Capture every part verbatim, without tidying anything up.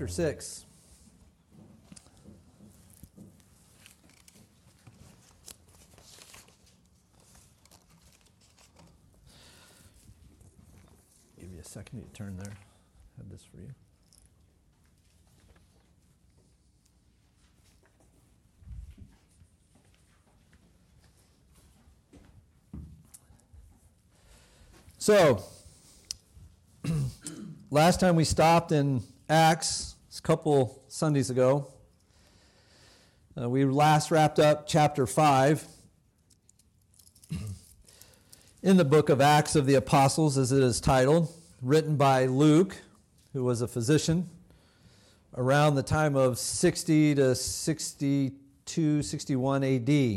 chapter six. Give you a second to turn there. I have this for you. So, last time we stopped in Acts, a couple Sundays ago, uh, we last wrapped up chapter five in the book of Acts of the Apostles, as it is titled, written by Luke, who was a physician, around the time of sixty to sixty-two, sixty-one A D.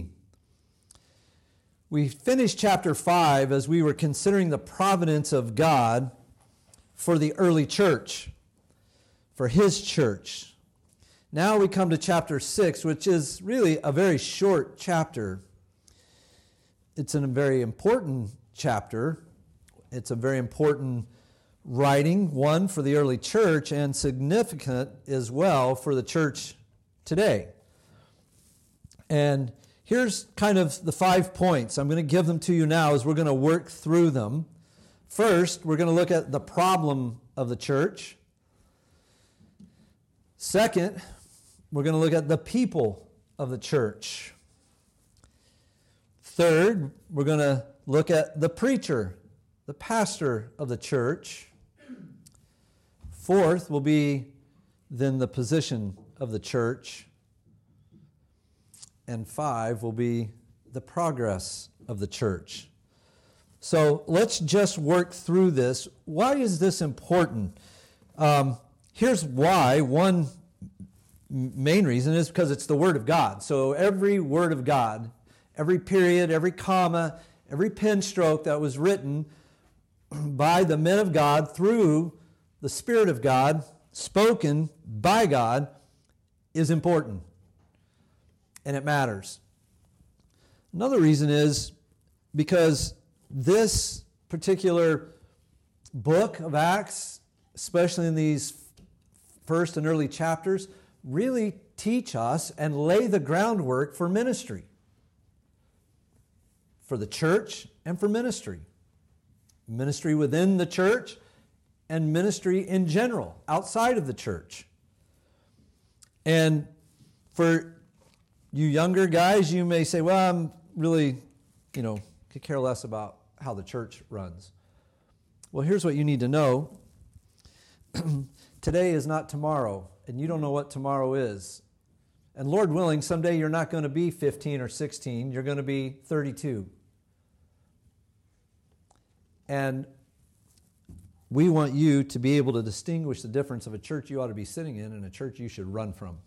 We finished chapter five as we were considering the providence of God for the early church, for His church. Now we come to chapter six, which is really a very short chapter. It's a very important chapter. It's a very important writing, one for the early church, and significant as well for the church today. And here's kind of the five points. I'm going to give them to you now as we're going to work through them. First, we're going to look at the problem of the church. Second, we're going to look at the people of the church. Third, we're going to look at the preacher, the pastor of the church. Fourth will be then the position of the church. And five will be the progress of the church. So let's just work through this. Why is this important? Um, here's why. One main reason is because it's the Word of God. So every Word of God, every period, every comma, every pen stroke that was written by the men of God through the Spirit of God, spoken by God, is important. And it matters. Another reason is because this particular book of Acts, especially in these first and early chapters, really teach us and lay the groundwork for ministry. For the church and for ministry. Ministry within the church and ministry in general, outside of the church. And for you younger guys, you may say, well, I'm really, you know, could care less about how the church runs. Well, here's what you need to know. Today is not tomorrow, and you don't know what tomorrow is. And Lord willing, someday you're not going to be fifteen or sixteen, you're going to be thirty-two. And we want you to be able to distinguish the difference of a church you ought to be sitting in and a church you should run from.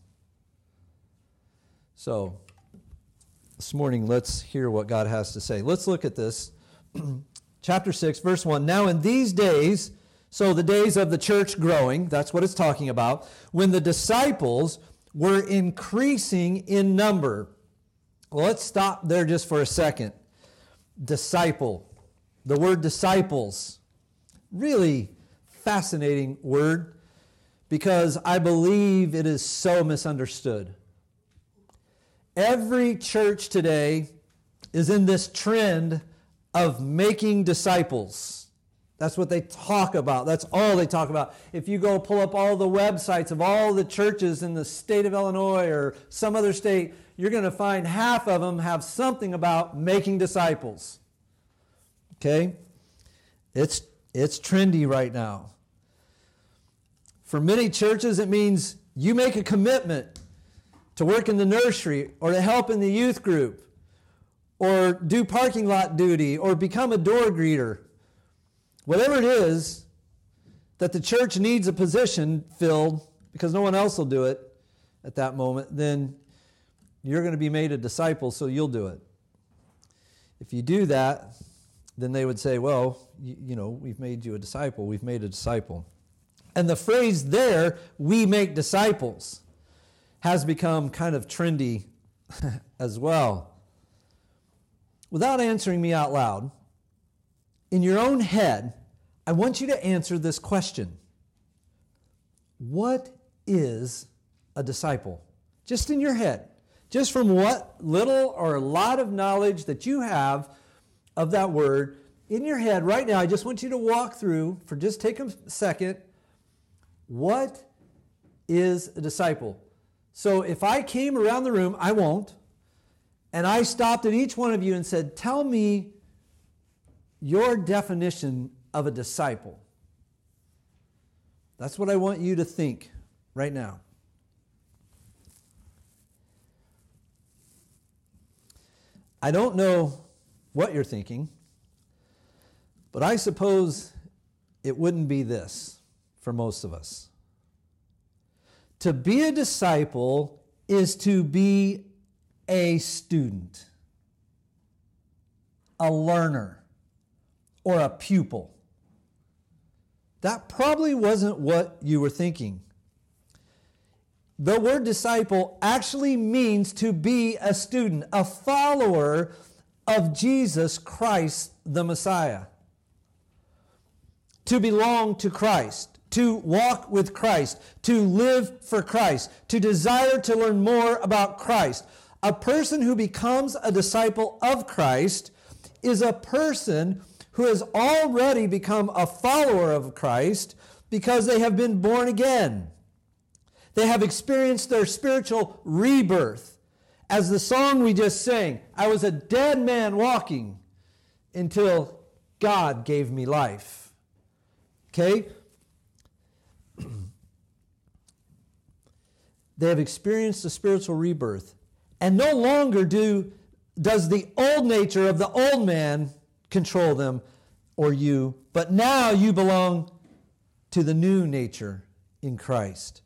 So, this morning, let's hear what God has to say. Let's look at this. Chapter six, verse one. Now in these days, so the days of the church growing, that's what it's talking about, when the disciples were increasing in number. Well, let's stop there just for a second. Disciple. The word disciples. Really fascinating word because I believe it is so misunderstood. Every church today is in this trend of making disciples. That's what they talk about. That's all they talk about. If you go pull up all the websites of all the churches in the state of Illinois or some other state, you're going to find half of them have something about making disciples. Okay? It's, it's trendy right now. For many churches, it means you make a commitment to work in the nursery, or to help in the youth group, or do parking lot duty, or become a door greeter. Whatever it is that the church needs a position filled, because no one else will do it at that moment, then you're going to be made a disciple, so you'll do it. If you do that, then they would say, well, you, you know, we've made you a disciple, we've made a disciple. And the phrase there, we make disciples, has become kind of trendy as well. Without answering me out loud, in your own head, I want you to answer this question. What is a disciple? Just in your head. Just from what little or a lot of knowledge that you have of that word in your head right now, I just want you to walk through, for just take a second, what is a disciple? So if I came around the room, I won't, and I stopped at each one of you and said, tell me your definition of a disciple. That's what I want you to think right now. I don't know what you're thinking, but I suppose it wouldn't be this for most of us. To be a disciple is to be a student, a learner, or a pupil. That probably wasn't what you were thinking. The word disciple actually means to be a student, a follower of Jesus Christ, the Messiah. To belong to Christ, to walk with Christ, to live for Christ, to desire to learn more about Christ. A person who becomes a disciple of Christ is a person who has already become a follower of Christ because they have been born again. They have experienced their spiritual rebirth. As the song we just sang, I was a dead man walking until God gave me life. Okay? They have experienced a spiritual rebirth. And no longer do does the old nature of the old man control them or you, but now you belong to the new nature in Christ.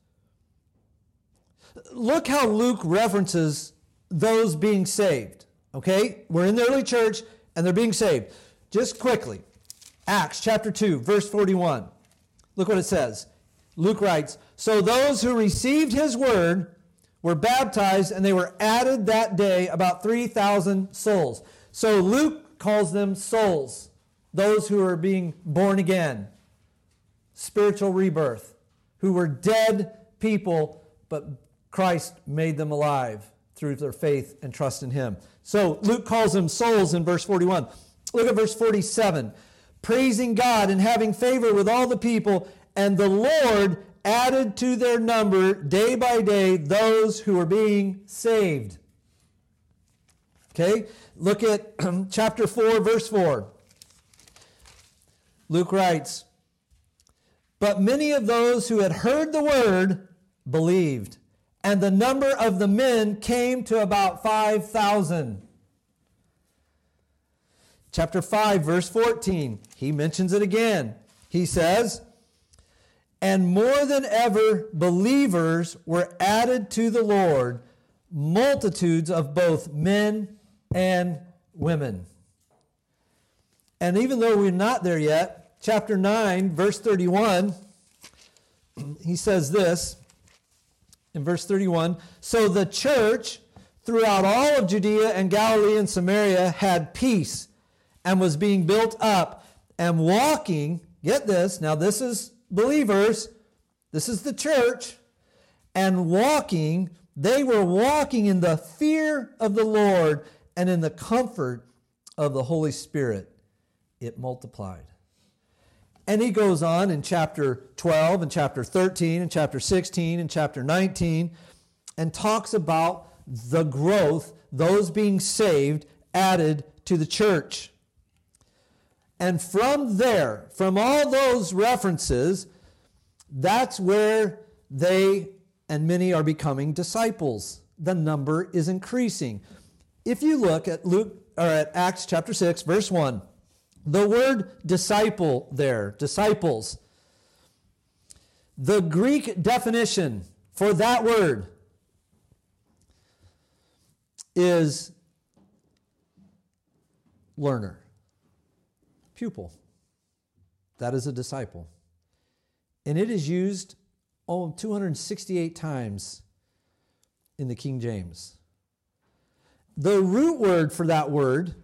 Look how Luke references those being saved. Okay? We're in the early church and they're being saved. Just quickly, Acts chapter two, verse forty-one. Look what it says. Luke writes, so those who received his word were baptized, and they were added that day about three thousand souls. So Luke calls them souls, those who are being born again, spiritual rebirth, who were dead people, but Christ made them alive through their faith and trust in him. So Luke calls them souls in verse forty-one. Look at verse forty-seven. Praising God and having favor with all the people, and the Lord added to their number day by day those who were being saved. Okay, look at chapter four, verse four. Luke writes, but many of those who had heard the word believed, and the number of the men came to about five thousand. Chapter five, verse fourteen, he mentions it again. He says, and more than ever, believers were added to the Lord, multitudes of both men and women. And even though we're not there yet, chapter nine, verse thirty-one, he says this, in verse thirty-one, so the church throughout all of Judea and Galilee and Samaria had peace and was being built up and walking, get this, now this is believers, this is the church, and walking, they were walking in the fear of the Lord and in the comfort of the Holy Spirit. It multiplied. And he goes on in chapter twelve and chapter thirteen and chapter sixteen and chapter nineteen and talks about the growth, those being saved, added to the church. And from there, from all those references, that's where they and many are becoming disciples. The number is increasing. If you look at Luke or at Acts chapter six, verse one, the word disciple there, disciples, the Greek definition for that word is learner, pupil. That is a disciple. And it is used oh, two hundred sixty-eight times in the King James. The root word for that word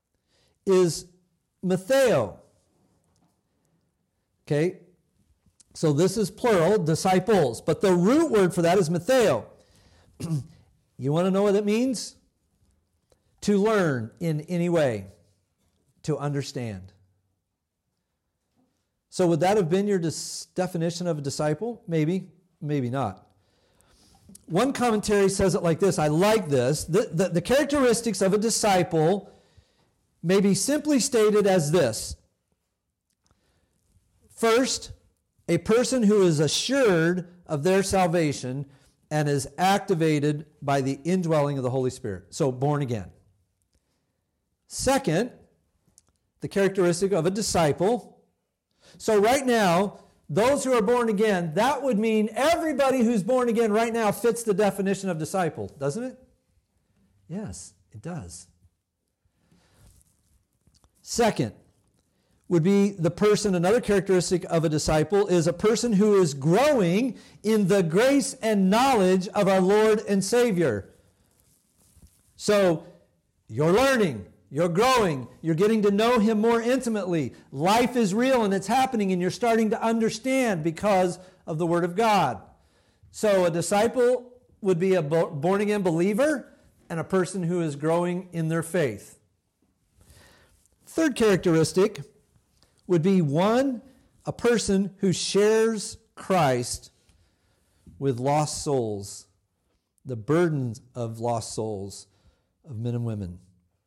is Matheo. Okay? So this is plural, disciples. But the root word for that is matheo. You want to know what it means? To learn in any way, to understand. So would that have been your dis- definition of a disciple? Maybe, maybe not. One commentary says it like this. I like this. The, the, the characteristics of a disciple may be simply stated as this. First, a person who is assured of their salvation and is activated by the indwelling of the Holy Spirit. So born again. Second, the characteristic of a disciple. So right now, those who are born again, that would mean everybody who's born again right now fits the definition of disciple, doesn't it? Yes, it does. Second would be the person, another characteristic of a disciple is a person who is growing in the grace and knowledge of our Lord and Savior. So you're learning, you're growing, you're getting to know Him more intimately. Life is real and it's happening and you're starting to understand because of the Word of God. So a disciple would be a born-again believer and a person who is growing in their faith. Third characteristic would be one, a person who shares Christ with lost souls, the burdens of lost souls of men and women.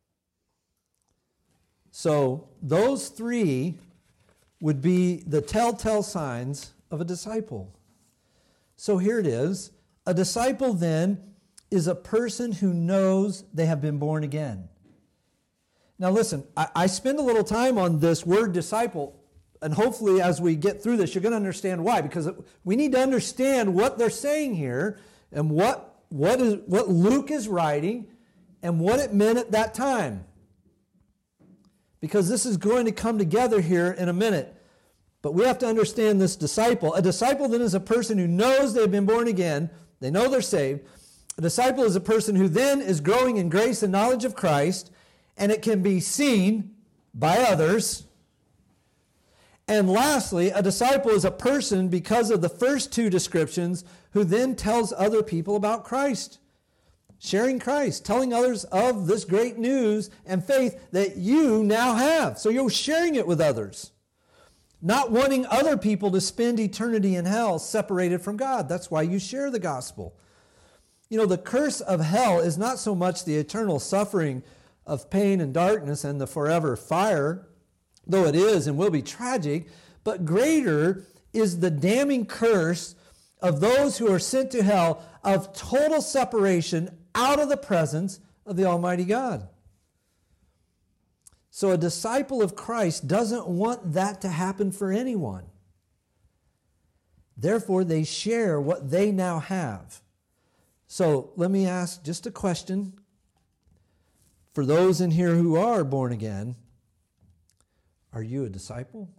So those three would be the telltale signs of a disciple. So here it is. A disciple then is a person who knows they have been born again. Now listen, I, I spend a little time on this word disciple, and hopefully as we get through this, you're going to understand why, because it, we need to understand what they're saying here and what, what, is, what Luke is writing and what it meant at that time. Because this is going to come together here in a minute. But we have to understand this disciple. A disciple then is a person who knows they've been born again. They know they're saved. A disciple is a person who then is growing in grace and knowledge of Christ, and it can be seen by others. And lastly, a disciple is a person, because of the first two descriptions, who then tells other people about Christ. Sharing Christ, telling others of this great news and faith that you now have. So you're sharing it with others. Not wanting other people to spend eternity in hell separated from God. That's why you share the gospel. You know, the curse of hell is not so much the eternal suffering of pain and darkness and the forever fire, though it is and will be tragic, but greater is the damning curse of those who are sent to hell of total separation out of the presence of the Almighty God. So a disciple of Christ doesn't want that to happen for anyone. Therefore, they share what they now have. So let me ask just a question. For those in here who are born again, are you a disciple?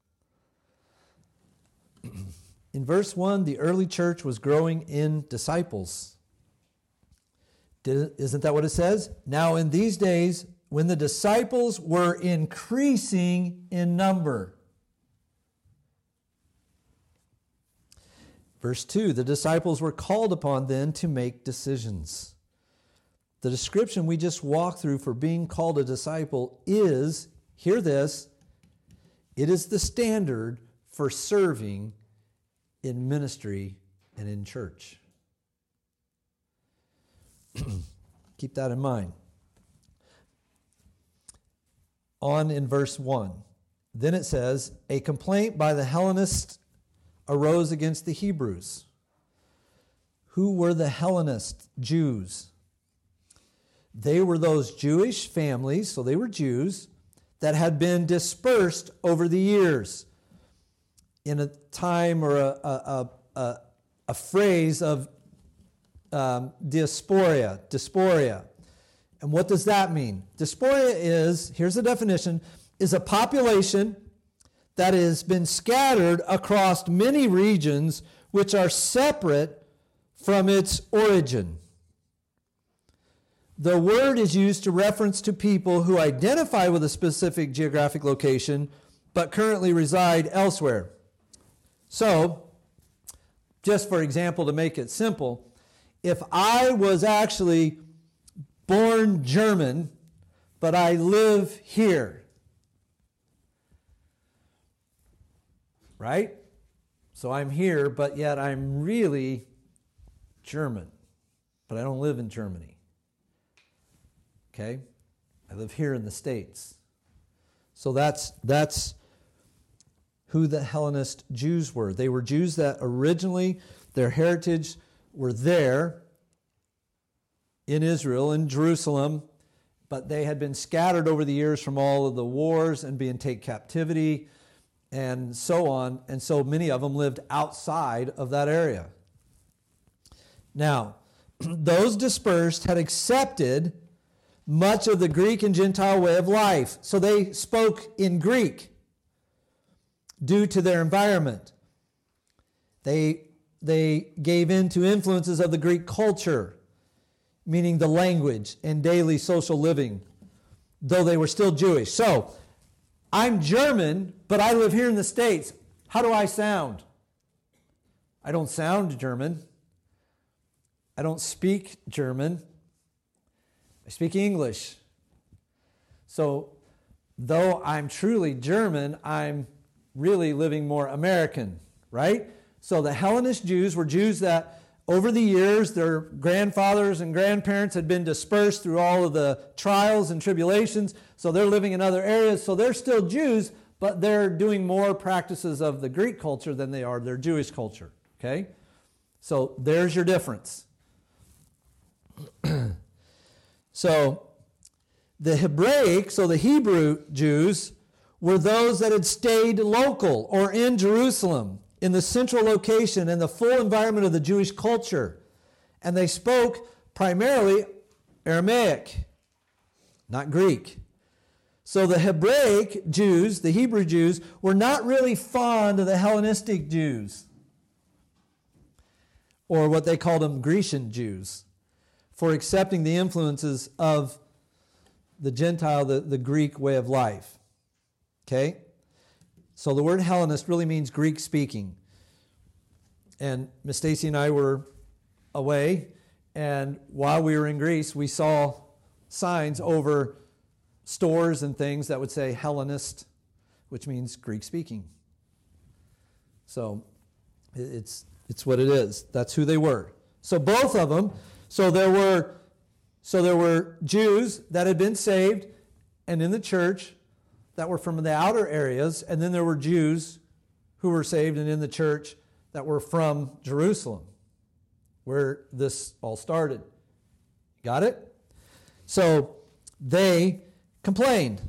In verse one, the early church was growing in disciples. Did, isn't that what it says? Now in these days, when the disciples were increasing in number. Verse two, the disciples were called upon then to make decisions. The description we just walked through for being called a disciple is, hear this, it is the standard for serving in ministry and in church. Keep that in mind. On in verse one. Then it says, a complaint by the Hellenists arose against the Hebrews. Who were the Hellenists? Jews. They were those Jewish families, so they were Jews, that had been dispersed over the years in a time or a, a, a, a phrase of um, diaspora, diaspora. And what does that mean? Diaspora is, here's the definition, is a population that has been scattered across many regions which are separate from its origin. The word is used to reference to people who identify with a specific geographic location but currently reside elsewhere. So, just for example, to make it simple, if I was actually born German, but I live here, right? So I'm here, but yet I'm really German, but I don't live in Germany. Okay? I live here in the States. So that's that's who the Hellenist Jews were. They were Jews that originally, their heritage were there in Israel, in Jerusalem, but they had been scattered over the years from all of the wars and being taken captivity and so on. And so many of them lived outside of that area. Now, those dispersed had accepted much of the Greek and Gentile way of life. So they spoke in Greek due to their environment. They, they gave in to influences of the Greek culture, meaning the language and daily social living, though they were still Jewish. So, I'm German, but I live here in the States. How do I sound? I don't sound German. I don't speak German. I speak English. So, though I'm truly German, I'm really living more American, right? So the Hellenist Jews were Jews that over the years, their grandfathers and grandparents had been dispersed through all of the trials and tribulations, so they're living in other areas. So they're still Jews, but they're doing more practices of the Greek culture than they are their Jewish culture, okay? So there's your difference. So the Hebraic, so the Hebrew Jews, were those that had stayed local or in Jerusalem, in the central location and the full environment of the Jewish culture. And they spoke primarily Aramaic, not Greek. So the Hebraic Jews, the Hebrew Jews, were not really fond of the Hellenistic Jews, or what they called them Grecian Jews, for accepting the influences of the Gentile, the, the Greek way of life. Okay? So the word Hellenist really means Greek speaking. And Miss Stacy and I were away, and while we were in Greece, we saw signs over stores and things that would say Hellenist, which means Greek speaking. So it's it's what it is. That's who they were. So both of them, so there were so there were Jews that had been saved and in the church that were from the outer areas, and then there were Jews who were saved and in the church that were from Jerusalem, where this all started. Got it? So they complained.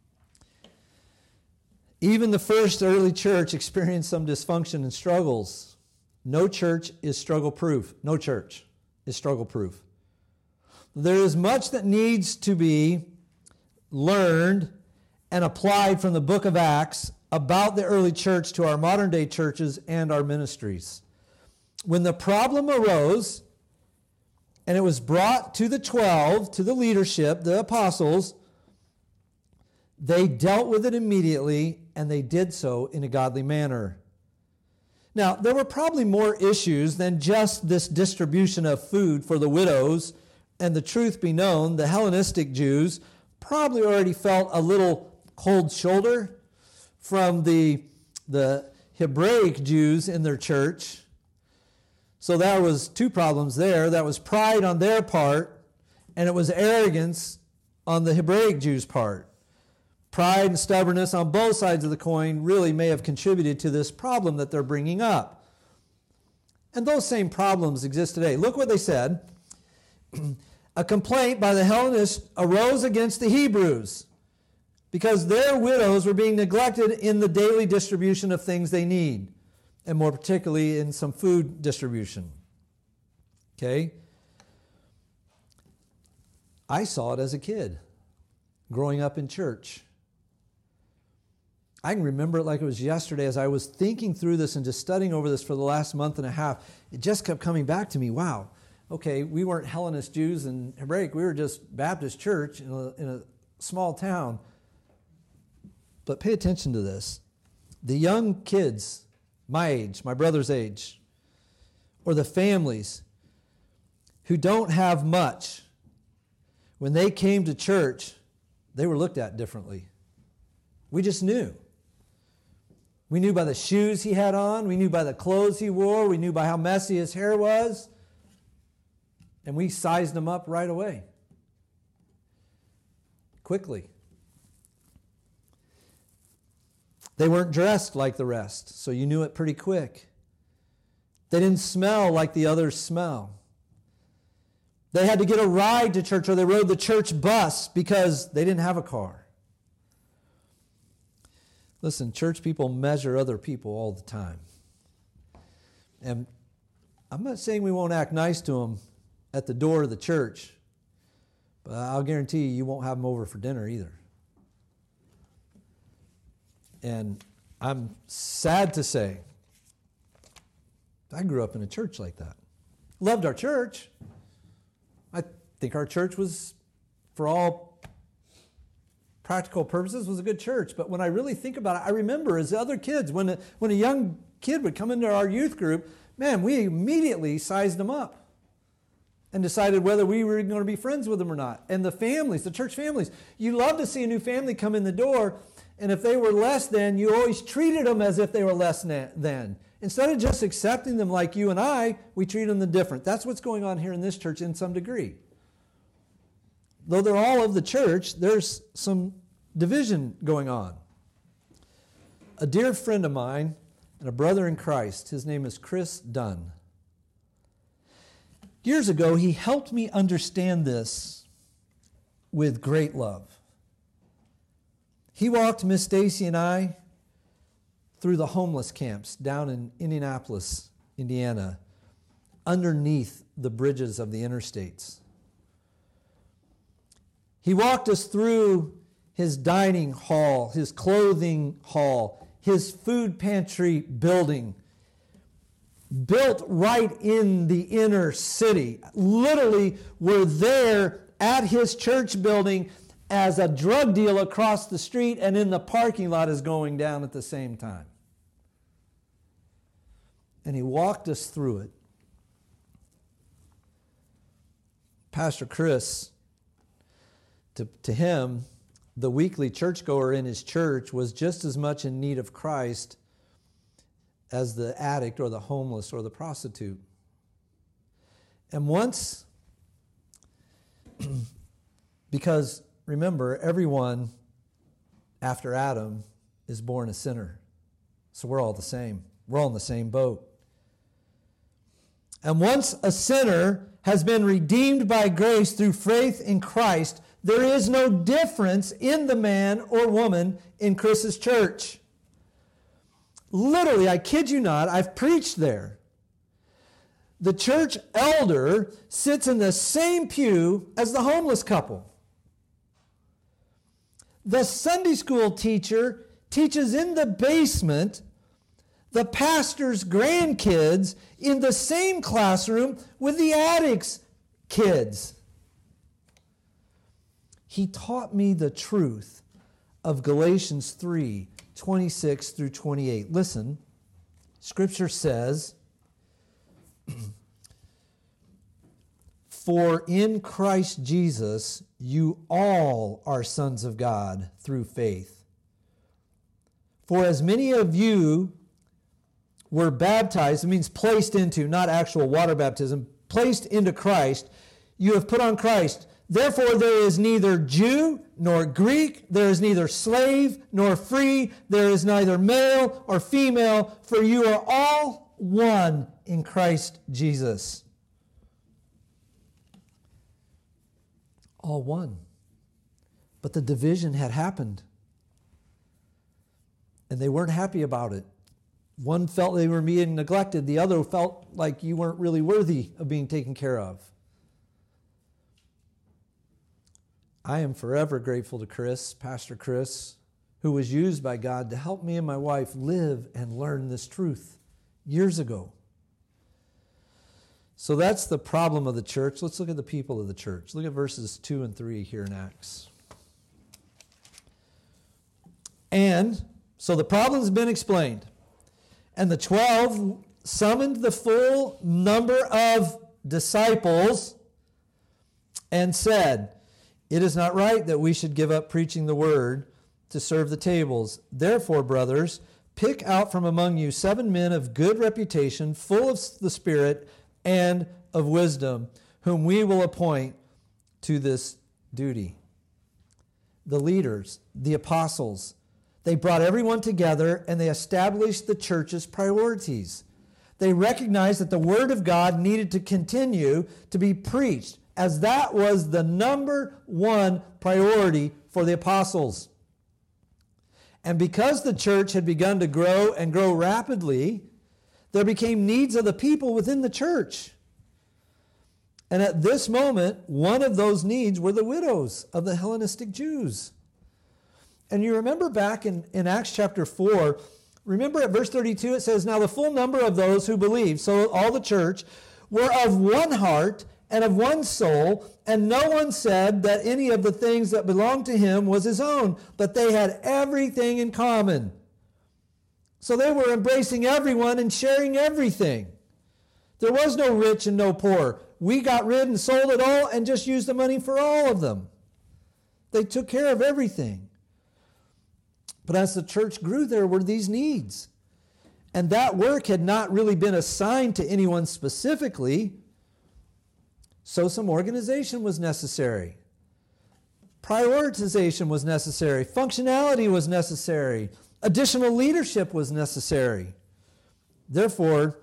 Even the first early church experienced some dysfunction and struggles. No church is struggle-proof. No church is struggle-proof. There is much that needs to be learned and applied from the book of Acts about the early church to our modern day churches and our ministries. When the problem arose and it was brought to the twelve, to the leadership, the apostles, they dealt with it immediately, and they did so in a godly manner. Now, there were probably more issues than just this distribution of food for the widows, and the truth be known, the Hellenistic Jews probably already felt a little cold shoulder from the, the Hebraic Jews in their church. So there was two problems there. That was pride on their part, and it was arrogance on the Hebraic Jews' part. Pride and stubbornness on both sides of the coin really may have contributed to this problem that they're bringing up. And those same problems exist today. Look what they said. A complaint by the Hellenists arose against the Hebrews because their widows were being neglected in the daily distribution of things they need, and more particularly in some food distribution. Okay? I saw it as a kid, growing up in church. I can remember it like it was yesterday as I was thinking through this and just studying over this for the last month and a half. It just kept coming back to me. Wow, okay, we weren't Hellenist Jews and Hebraic. We were just Baptist church in a, in a small town. But pay attention to this. The young kids my age, my brother's age, or the families who don't have much, when they came to church, they were looked at differently. We just knew. We knew by the shoes he had on. We knew by the clothes he wore. We knew by how messy his hair was. And we sized him up right away. Quickly. They weren't dressed like the rest, so you knew it pretty quick. They didn't smell like the others smell. They had to get a ride to church, or they rode the church bus because they didn't have a car. Listen, church people measure other people all the time. And I'm not saying we won't act nice to them at the door of the church, but I'll guarantee you, you won't have them over for dinner either. And I'm sad to say, I grew up in a church like that. Loved our church. I think our church was, for all practical purposes, was a good church. But when I really think about it, I remember as other kids, when a, when a young kid would come into our youth group, man, we immediately sized them up and decided whether we were going to be friends with them or not. And the families, the church families, you love to see a new family come in the door, and if they were less than, you always treated them as if they were less than. Instead of just accepting them like you and I, we treat them the different. That's what's going on here in this church in some degree. Though they're all of the church, there's some division going on. A dear friend of mine and a brother in Christ, his name is Chris Dunn. Years ago, he helped me understand this with great love. He walked Miss Stacy and I through the homeless camps down in Indianapolis, Indiana, underneath the bridges of the interstates. He walked us through his dining hall, his clothing hall, his food pantry building, built right in the inner city. Literally, we're there at his church building as a drug deal across the street and in the parking lot is going down at the same time. And he walked us through it. Pastor Chris, to, to him, the weekly churchgoer in his church was just as much in need of Christ as the addict or the homeless or the prostitute. And once, because remember, everyone after Adam is born a sinner. So we're all the same. We're all in the same boat. And once a sinner has been redeemed by grace through faith in Christ, there is no difference in the man or woman in Chris's church. Literally, I kid you not, I've preached there. The church elder sits in the same pew as the homeless couple. The Sunday school teacher teaches in the basement. The pastor's grandkids in the same classroom with the addict's kids. He taught me the truth of Galatians three, twenty-six through twenty-eight. Listen, Scripture says, "For in Christ Jesus you all are sons of God through faith. For as many of you were baptized," it means placed into, not actual water baptism, placed into Christ, "you have put on Christ. Therefore there is neither Jew nor Greek, there is neither slave nor free, there is neither male or female, for you are all one in Christ Jesus." All one. But the division had happened. And they weren't happy about it. One felt they were being neglected. The other felt like you weren't really worthy of being taken care of. I am forever grateful to Chris, Pastor Chris, who was used by God to help me and my wife live and learn this truth years ago. So that's the problem of the church. Let's look at the people of the church. Look at verses two and three here in Acts. And, so the problem's been explained. And the twelve summoned the full number of disciples and said, "It is not right that we should give up preaching the word to serve the tables. Therefore, brothers, pick out from among you seven men of good reputation, full of the Spirit and of wisdom, whom we will appoint to this duty." The leaders, the apostles, they brought everyone together and they established the church's priorities. They recognized that the Word of God needed to continue to be preached, as that was the number one priority for the apostles. And because the church had begun to grow and grow rapidly, there became needs of the people within the church. And at this moment, one of those needs were the widows of the Hellenistic Jews. And you remember back in, in Acts chapter four, remember at verse thirty-two, it says, "Now the full number of those who believed," so all the church, "were of one heart and of one soul, and no one said that any of the things that belonged to him was his own, but they had everything in common." So they were embracing everyone and sharing everything. There was no rich and no poor. We got rid and sold it all and just used the money for all of them. They took care of everything. But as the church grew, there were these needs. And that work had not really been assigned to anyone specifically. So some organization was necessary. Prioritization was necessary. Functionality was necessary. Additional leadership was necessary. Therefore,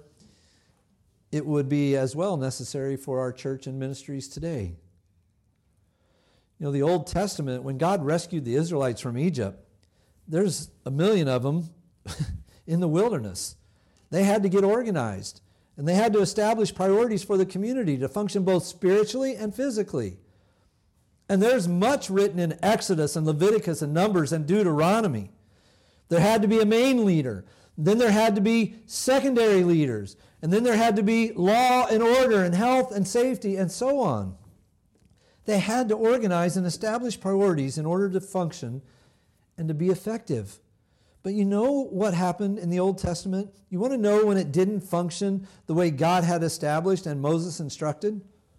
it would be as well necessary for our church and ministries today. You know, the Old Testament, when God rescued the Israelites from Egypt, there's a million of them in the wilderness. They had to get organized, and they had to establish priorities for the community to function both spiritually and physically. And there's much written in Exodus and Leviticus and Numbers and Deuteronomy. There had to be a main leader. Then there had to be secondary leaders. And then there had to be law and order and health and safety and so on. They had to organize and establish priorities in order to function and to be effective. But you know what happened in the Old Testament? You want to know when it didn't function the way God had established and Moses instructed?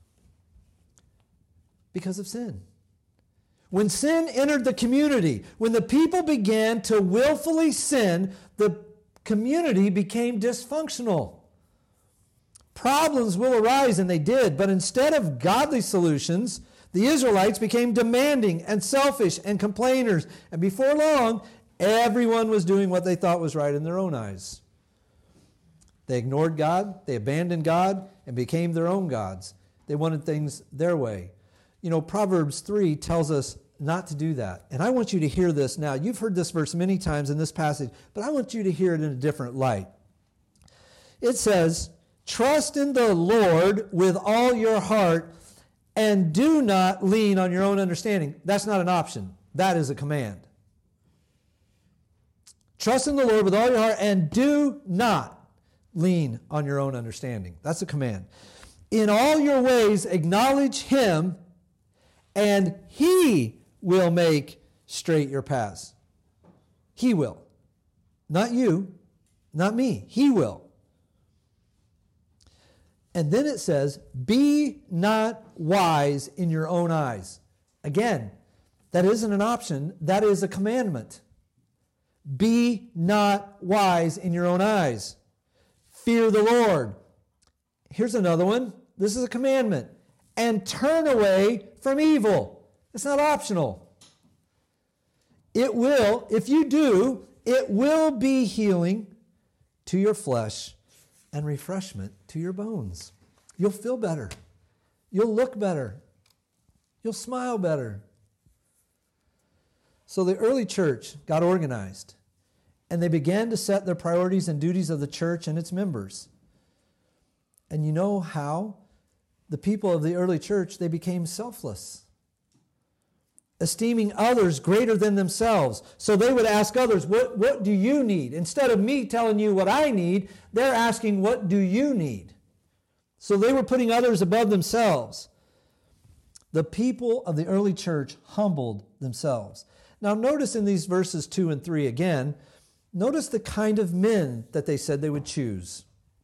Because of sin. When sin entered the community, when the people began to willfully sin, the community became dysfunctional. Problems will arise, and they did, but instead of godly solutions, the Israelites became demanding and selfish and complainers. And before long, everyone was doing what they thought was right in their own eyes. They ignored God, they abandoned God, and became their own gods. They wanted things their way. You know, Proverbs three tells us not to do that. And I want you to hear this now. You've heard this verse many times in this passage, but I want you to hear it in a different light. It says, "Trust in the Lord with all your heart and do not lean on your own understanding." That's not an option. That is a command. Trust in the Lord with all your heart and do not lean on your own understanding. That's a command. "In all your ways acknowledge Him, and He will make straight your paths." He will. Not you, not me. He will. And then it says, "Be not wise in your own eyes." Again, that isn't an option. That is a commandment. Be not wise in your own eyes. Fear the Lord. Here's another one. This is a commandment. "And turn away from evil." It's not optional. It will, if you do, it will be healing to your flesh and refreshment to your bones. You'll feel better. You'll look better. You'll smile better. So the early church got organized, and they began to set their priorities and duties of the church and its members. And you know how? The people of the early church, they became selfless, esteeming others greater than themselves. So they would ask others, what, what do you need? Instead of me telling you what I need, they're asking, what do you need? So they were putting others above themselves. The people of the early church humbled themselves. Now notice in these verses two and three again, Notice the kind of men that they said they would choose.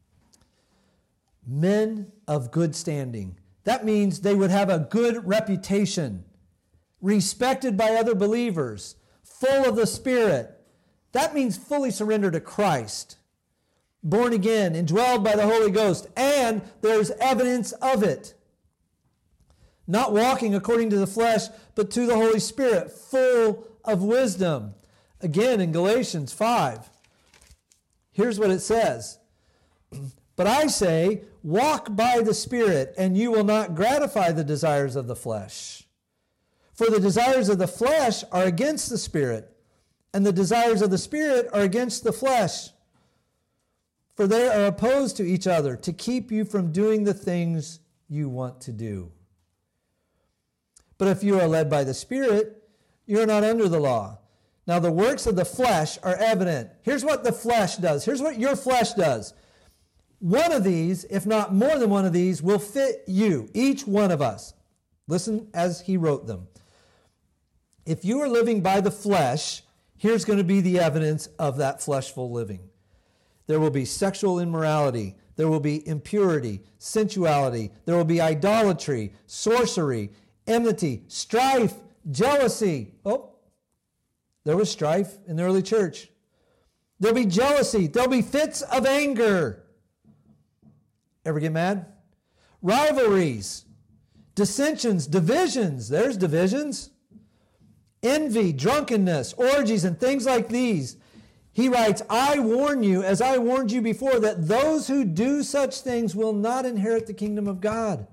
Men of good standing. That means they would have a good reputation, respected by other believers, full of the Spirit. That means fully surrendered to Christ, born again, indwelled by the Holy Ghost, and there's evidence of it. Not walking according to the flesh, but to the Holy Spirit, full of wisdom. Again, in Galatians five, here's what it says. But I say, walk by the Spirit, and you will not gratify the desires of the flesh. For the desires of the flesh are against the Spirit, and the desires of the Spirit are against the flesh. For they are opposed to each other, to keep you from doing the things you want to do. But if you are led by the Spirit, you are not under the law. Now the works of the flesh are evident. Here's what the flesh does. Here's what your flesh does. One of these, if not more than one of these, will fit you, each one of us. Listen as he wrote them. If you are living by the flesh, here's going to be the evidence of that fleshful living. There will be sexual immorality. There will be impurity, sensuality. There will be idolatry, sorcery, enmity, strife, jealousy. Oh, there was strife in the early church. There'll be jealousy. There'll be fits of anger. Ever get mad? Rivalries, dissensions, divisions. There's divisions. Envy, drunkenness, orgies, and things like these. He writes, I warn you, as I warned you before, that those who do such things will not inherit the kingdom of God.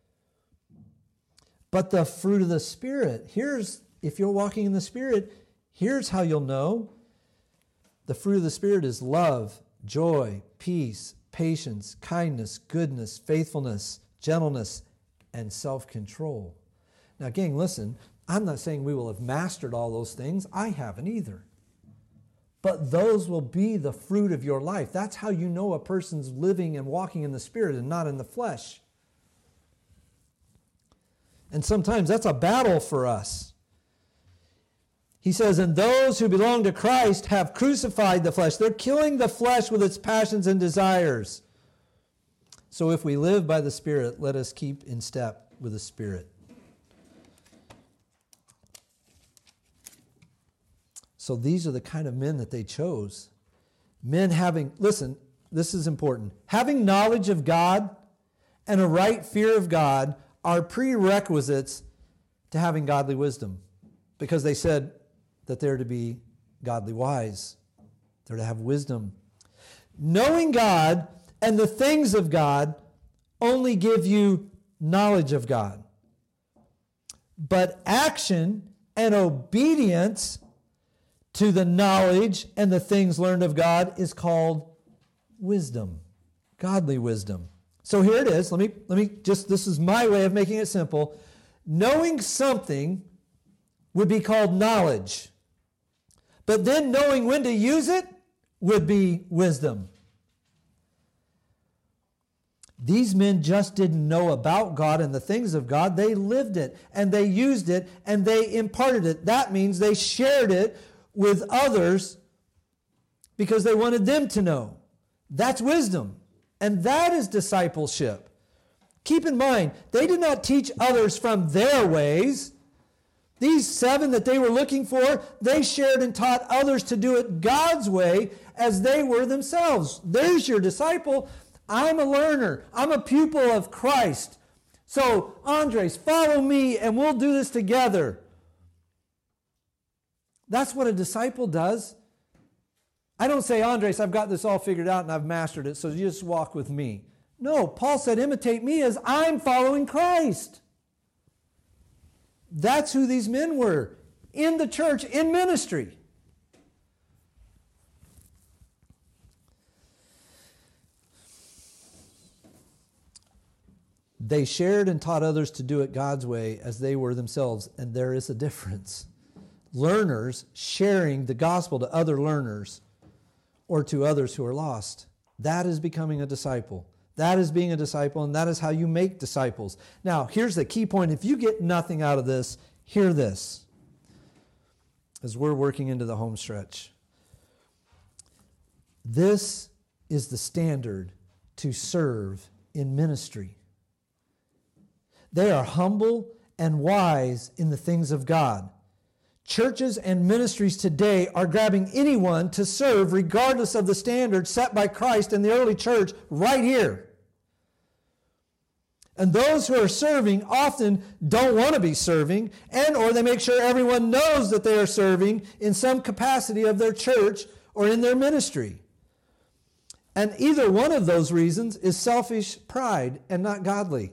But the fruit of the Spirit, here's, if you're walking in the Spirit, here's how you'll know. The fruit of the Spirit is love, joy, peace, patience, kindness, goodness, faithfulness, gentleness, and self-control. Now, gang, listen, I'm not saying we will have mastered all those things. I haven't either. But those will be the fruit of your life. That's how you know a person's living and walking in the Spirit and not in the flesh. And sometimes that's a battle for us. He says, and those who belong to Christ have crucified the flesh. They're killing the flesh with its passions and desires. So if we live by the Spirit, let us keep in step with the Spirit. So these are the kind of men that they chose. Men having, listen, this is important. Having knowledge of God and a right fear of God are prerequisites to having godly wisdom. Because they said that they're to be godly wise. They're to have wisdom. Knowing God and the things of God only give you knowledge of God. But action and obedience to the knowledge and the things learned of God is called wisdom, godly wisdom. So here it is. Let me, let me just, this is my way of making it simple. Knowing something would be called knowledge. But then knowing when to use it would be wisdom. These men just didn't know about God and the things of God. They lived it, and they used it, and they imparted it. That means they shared it with others because they wanted them to know. That's wisdom. And that is discipleship. Keep in mind, they did not teach others from their ways. These seven that they were looking for, they shared and taught others to do it God's way as they were themselves. There's your disciple. I'm a learner. I'm a pupil of Christ. So, Andres, follow me and we'll do this together. That's what a disciple does. I don't say, Andres, I've got this all figured out and I've mastered it, so you just walk with me. No, Paul said, imitate me as I'm following Christ. That's who these men were in the church, in ministry. They shared and taught others to do it God's way as they were themselves, and there is a difference. Learners sharing the gospel to other learners or to others who are lost. That is becoming a disciple. That is being a disciple, and that is how you make disciples. Now, here's the key point. If you get nothing out of this, hear this. As we're working into the home stretch. This is the standard to serve in ministry. They are humble and wise in the things of God. Churches and ministries today are grabbing anyone to serve regardless of the standard set by Christ in the early church right here. And those who are serving often don't want to be serving, and or they make sure everyone knows that they are serving in some capacity of their church or in their ministry. And either one of those reasons is selfish pride and not godly.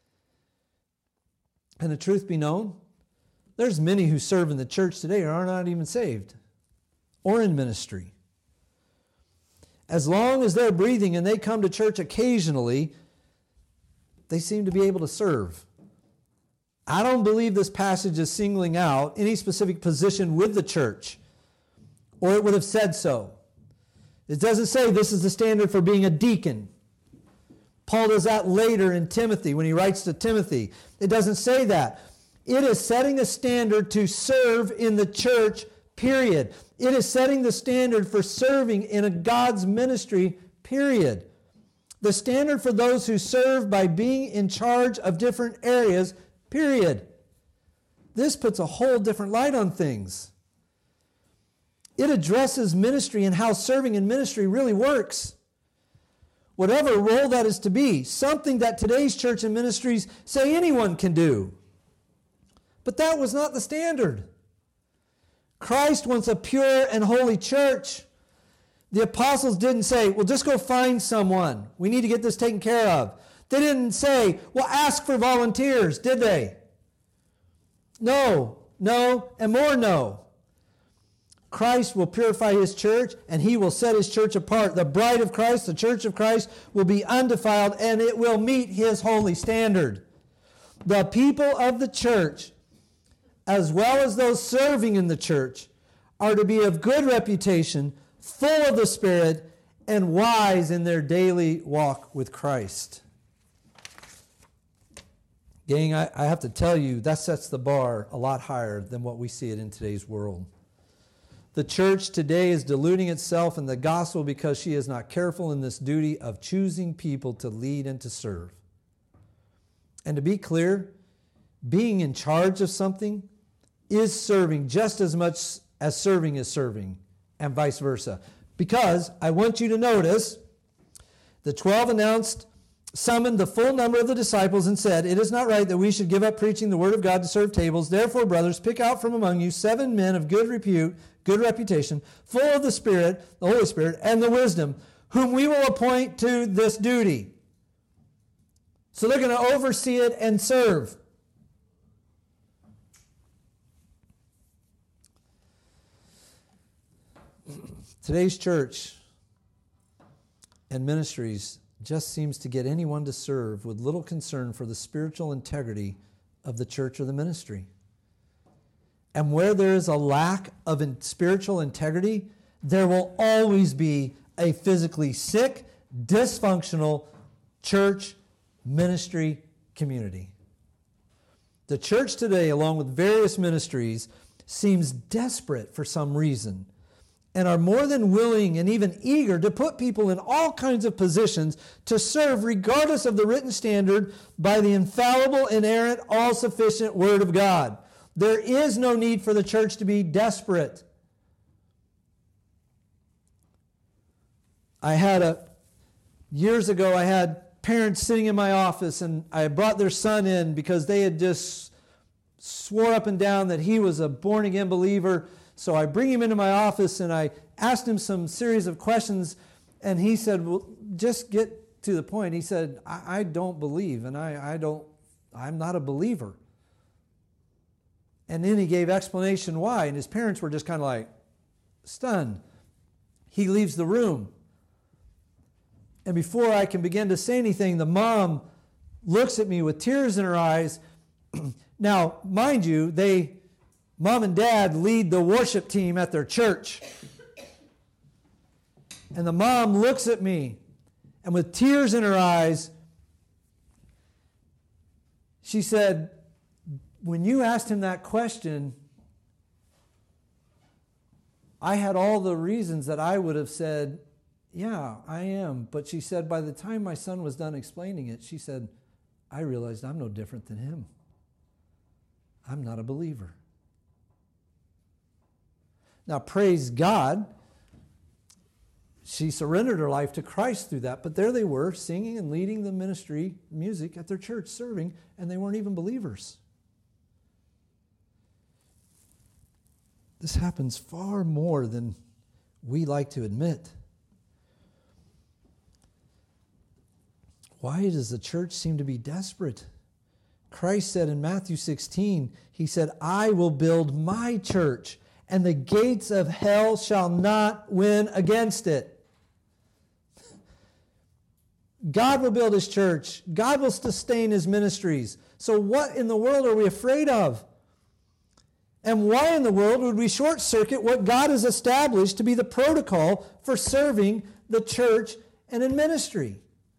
And the truth be known, there's many who serve in the church today or are not even saved or in ministry. As long as they're breathing and they come to church occasionally, they seem to be able to serve. I don't believe this passage is singling out any specific position with the church, or it would have said so. It doesn't say this is the standard for being a deacon. Paul does that later in Timothy when he writes to Timothy. It doesn't say that. It is setting a standard to serve in the church, period. It is setting the standard for serving in a God's ministry, period. The standard for those who serve by being in charge of different areas, period. This puts a whole different light on things. It addresses ministry and how serving in ministry really works. Whatever role that is to be, something that today's church and ministries say anyone can do. But that was not the standard. Christ wants a pure and holy church. The apostles didn't say, well, just go find someone. We need to get this taken care of. They didn't say, well, ask for volunteers, did they? No, no, and more no. Christ will purify his church, and he will set his church apart. The bride of Christ, the church of Christ, will be undefiled, and it will meet his holy standard. The people of the church, as well as those serving in the church, are to be of good reputation, full of the Spirit, and wise in their daily walk with Christ. Gang, I, I have to tell you, that sets the bar a lot higher than what we see it in today's world. The church today is deluding itself in the gospel because she is not careful in this duty of choosing people to lead and to serve. And to be clear, being in charge of something is serving just as much as serving is serving, and vice versa. Because I want you to notice, the twelve announced, summoned the full number of the disciples and said, it is not right that we should give up preaching the word of God to serve tables. Therefore, brothers, pick out from among you seven men of good repute, good reputation, full of the Spirit, the Holy Spirit, and the wisdom, whom we will appoint to this duty. So they're going to oversee it and serve. Today's church and ministries just seems to get anyone to serve with little concern for the spiritual integrity of the church or the ministry. And where there is a lack of spiritual integrity, there will always be a physically sick, dysfunctional church, ministry, community. The church today, along with various ministries, seems desperate for some reason and are more than willing and even eager to put people in all kinds of positions to serve regardless of the written standard by the infallible, inerrant, all-sufficient Word of God. There is no need for the church to be desperate. I had a, years ago, I had parents sitting in my office, and I brought their son in because they had just swore up and down that he was a born-again believer. So I bring him into my office, and I asked him some series of questions, and he said, well, just get to the point. He said, I, I don't believe, and I, I don't, I'm not a believer. And then he gave explanation why, and his parents were just kind of like stunned. He leaves the room. And before I can begin to say anything, the mom looks at me with tears in her eyes. Now, mind you, they, mom and dad lead the worship team at their church. And the mom looks at me, and with tears in her eyes, she said, when you asked him that question, I had all the reasons that I would have said yeah, I am. But she said, by the time my son was done explaining it, she said, I realized I'm no different than him. I'm not a believer. Now, praise God, she surrendered her life to Christ through that. But there they were, singing and leading the ministry, music at their church, serving, and they weren't even believers. This happens far more than we like to admit. Why does the church seem to be desperate? Christ said in Matthew sixteen, he said, I will build my church, and the gates of hell shall not win against it. God will build his church. God will sustain his ministries. So what in the world are we afraid of? And why in the world would we short circuit what God has established to be the protocol for serving the church and in ministry?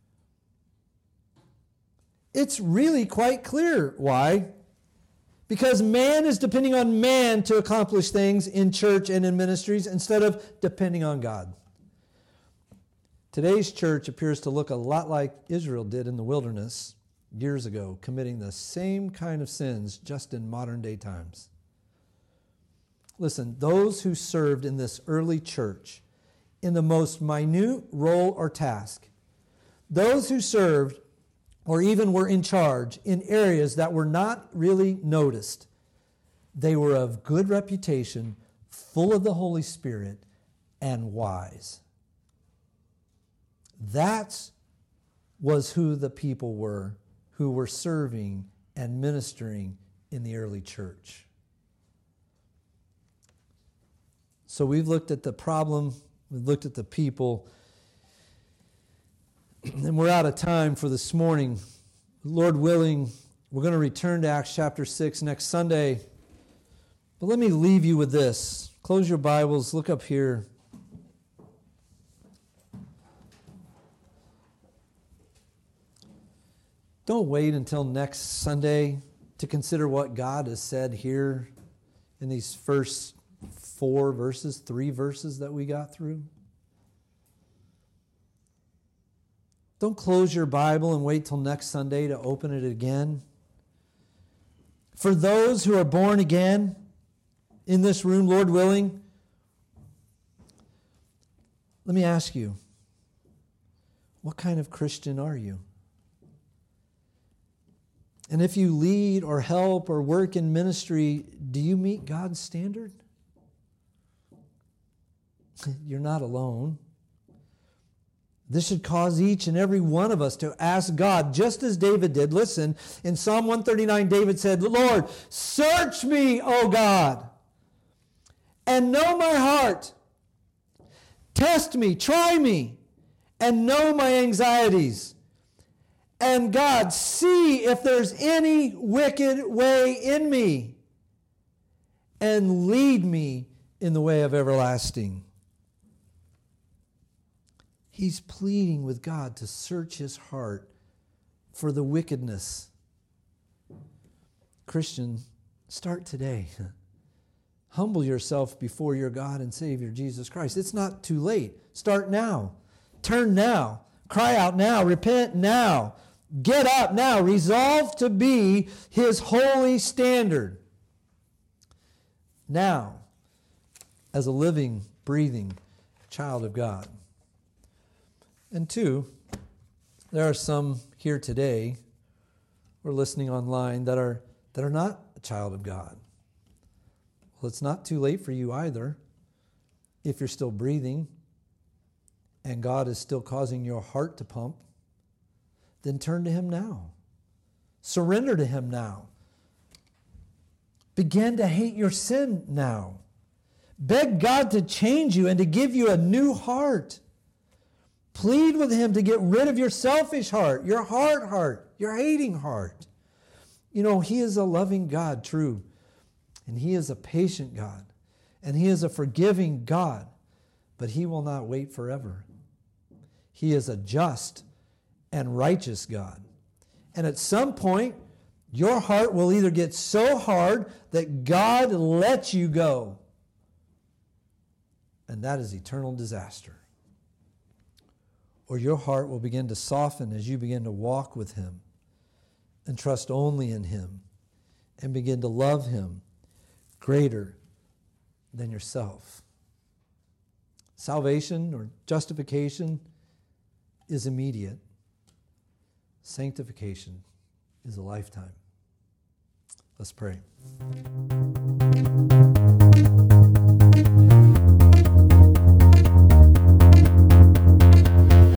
It's really quite clear why. Because man is depending on man to accomplish things in church and in ministries instead of depending on God. Today's church appears to look a lot like Israel did in the wilderness years ago, committing the same kind of sins just in modern day times. Listen, those who served in this early church in the most minute role or task, those who served or even were in charge in areas that were not really noticed, they were of good reputation, full of the Holy Spirit, and wise. That was who the people were who were serving and ministering in the early church. So we've looked at the problem, we've looked at the people, and we're out of time for this morning. Lord willing, we're going to return to Acts chapter six next Sunday. But let me leave you with this. Close your Bibles, look up here. Don't wait until next Sunday to consider what God has said here in these first four verses, three verses that we got through. Don't close your Bible and wait till next Sunday to open it again. For those who are born again in this room, Lord willing, let me ask you, what kind of Christian are you? And if you lead or help or work in ministry, do you meet God's standard? You're not alone. This should cause each and every one of us to ask God, just as David did. Listen, in Psalm one thirty-nine, David said, Lord, search me, O God, and know my heart. Test me, try me, and know my anxieties. And God, see if there's any wicked way in me, and lead me in the way of everlasting. He's pleading with God to search his heart for the wickedness. Christian, start today. Humble yourself before your God and Savior, Jesus Christ. It's not too late. Start now. Turn now. Cry out now. Repent now. Get up now. Resolve to be his holy standard. Now, as a living, breathing child of God. And two, there are some here today or listening online that are that are not a child of God. Well, it's not too late for you either. If you're still breathing and God is still causing your heart to pump, then turn to him now. Surrender to him now. Begin to hate your sin now. Beg God to change you and to give you a new heart. Plead with him to get rid of your selfish heart, your hard heart, your hating heart. You know, he is a loving God, true. And he is a patient God. And he is a forgiving God. But he will not wait forever. He is a just and righteous God. And at some point, your heart will either get so hard that God lets you go. And that is eternal disaster. or your heart will begin to soften as you begin to walk with him and trust only in him and begin to love him greater than yourself. Salvation or justification is immediate. Sanctification is a lifetime. Let's pray.